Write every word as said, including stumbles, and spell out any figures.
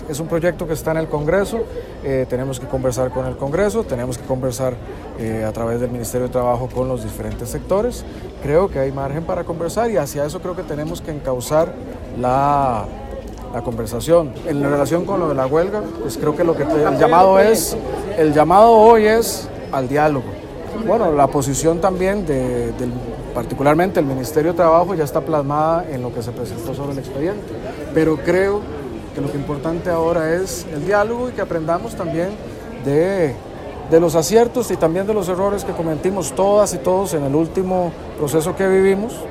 es, es un proyecto que está en el Congreso, eh, tenemos que conversar con el Congreso, tenemos que conversar eh, a través del Ministerio de Trabajo con los diferentes sectores. Creo que hay margen para conversar y hacia eso creo que tenemos que encauzar la, la conversación. En relación con lo de la huelga, pues creo que lo que el llamado es, el llamado hoy es al diálogo. Bueno, la posición también de, del, particularmente el Ministerio de Trabajo ya está plasmada en lo que se presentó sobre el expediente, pero creo que lo que es importante ahora es el diálogo y que aprendamos también de, de los aciertos y también de los errores que cometimos todas y todos en el último proceso que vivimos.